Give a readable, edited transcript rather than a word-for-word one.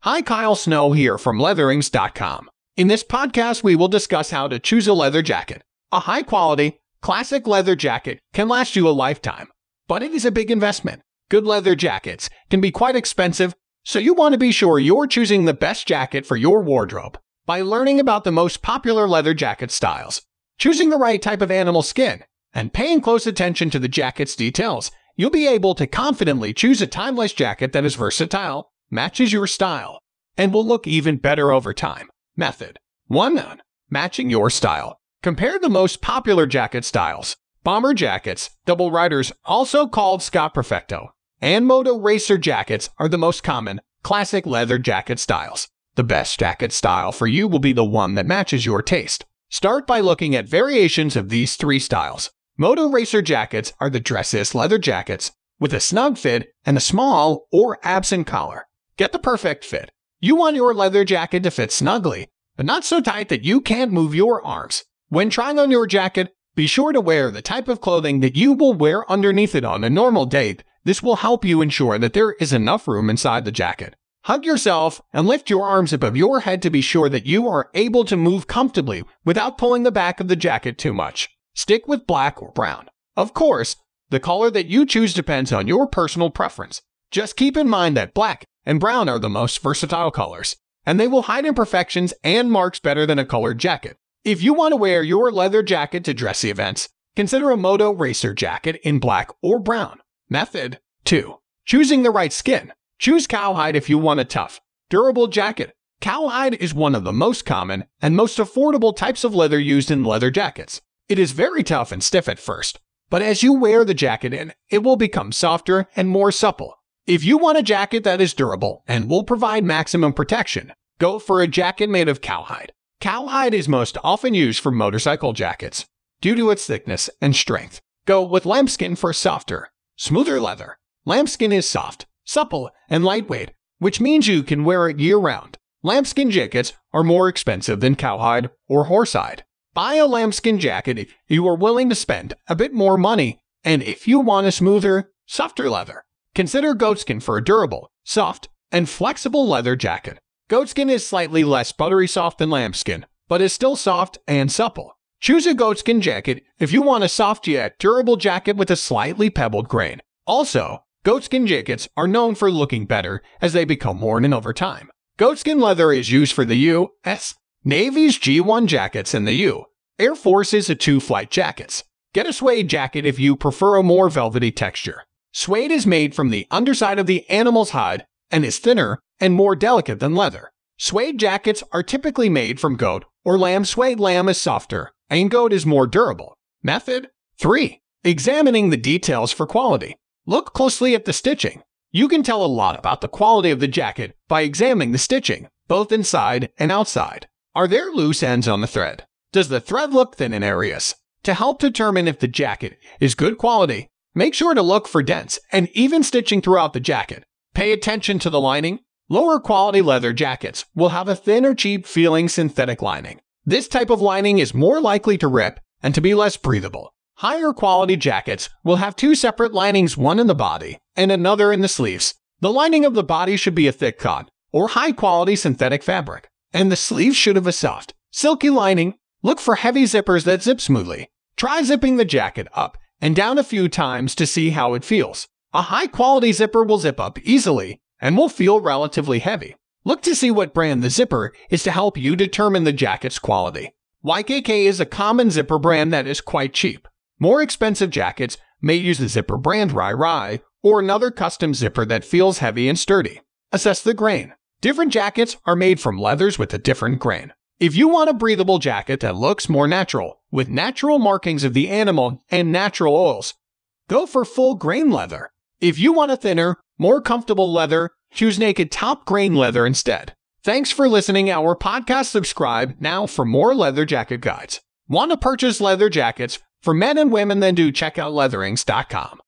Hi, Kyle Snow here from Leatherings.com. In this podcast, we will discuss how to choose a leather jacket. A high-quality, classic leather jacket can last you a lifetime, but it is a big investment. Good leather jackets can be quite expensive, so you want to be sure you're choosing the best jacket for your wardrobe. By learning about the most popular leather jacket styles, choosing the right type of animal skin, and paying close attention to the jacket's details, you'll be able to confidently choose a timeless jacket that is versatile, matches your style, and will look even better over time. Method 1. Matching your style. Compare the most popular jacket styles. Bomber jackets, double riders, also called Scott Perfecto, and Moto Racer jackets are the most common, classic leather jacket styles. The best jacket style for you will be the one that matches your taste. Start by looking at variations of these three styles. Moto Racer jackets are the dressiest leather jackets with a snug fit and a small or absent collar. Get the perfect fit. You want your leather jacket to fit snugly, but not so tight that you can't move your arms. When trying on your jacket, be sure to wear the type of clothing that you will wear underneath it on a normal day. This will help you ensure that there is enough room inside the jacket. Hug yourself and lift your arms above your head to be sure that you are able to move comfortably without pulling the back of the jacket too much. Stick with black or brown. Of course, the color that you choose depends on your personal preference. Just keep in mind that black and brown are the most versatile colors, and they will hide imperfections and marks better than a colored jacket. If you want to wear your leather jacket to dressy events, consider a Moto Racer jacket in black or brown. Method 2. Choosing the right skin. Choose cowhide if you want a tough, durable jacket. Cowhide is one of the most common and most affordable types of leather used in leather jackets. It is very tough and stiff at first, but as you wear the jacket in, it will become softer and more supple. If you want a jacket that is durable and will provide maximum protection, go for a jacket made of cowhide. Cowhide is most often used for motorcycle jackets due to its thickness and strength. Go with lambskin for softer, smoother leather. Lambskin is soft, supple, and lightweight, which means you can wear it year-round. Lambskin jackets are more expensive than cowhide or horsehide. Buy a lambskin jacket if you are willing to spend a bit more money, and if you want a smoother, softer leather, consider goatskin for a durable, soft, and flexible leather jacket. Goatskin is slightly less buttery soft than lambskin, but is still soft and supple. Choose a goatskin jacket if you want a soft yet durable jacket with a slightly pebbled grain. Also, goatskin jackets are known for looking better as they become worn in over time. Goatskin leather is used for the U.S. Navy's G1 jackets and the U. Air Force's A2 flight jackets. Get a suede jacket if you prefer a more velvety texture. Suede is made from the underside of the animal's hide and is thinner and more delicate than leather. Suede jackets are typically made from goat or lamb. Suede lamb is softer and goat is more durable. Method 3. Examining the details for quality. Look closely at the stitching. You can tell a lot about the quality of the jacket by examining the stitching, both inside and outside. Are there loose ends on the thread? Does the thread look thin in areas? To help determine if the jacket is good quality, make sure to look for dents and even stitching throughout the jacket. Pay attention to the lining. Lower quality leather jackets will have a thin or cheap feeling synthetic lining. This type of lining is more likely to rip and to be less breathable. Higher quality jackets will have two separate linings, one in the body and another in the sleeves. The lining of the body should be a thick cotton or high quality synthetic fabric, and the sleeves should have a soft, silky lining. Look for heavy zippers that zip smoothly. Try zipping the jacket up and down a few times to see how it feels. A high-quality zipper will zip up easily and will feel relatively heavy. Look to see what brand the zipper is to help you determine the jacket's quality. YKK is a common zipper brand that is quite cheap. More expensive jackets may use the zipper brand Rai Rai or another custom zipper that feels heavy and sturdy. Assess the grain. Different jackets are made from leathers with a different grain. If you want a breathable jacket that looks more natural, with natural markings of the animal and natural oils, go for full grain leather. If you want a thinner, more comfortable leather, choose naked top grain leather instead. Thanks for listening our podcast. Subscribe now for more leather jacket guides. Want to purchase leather jackets for men and women? Then do check out Leatherings.com.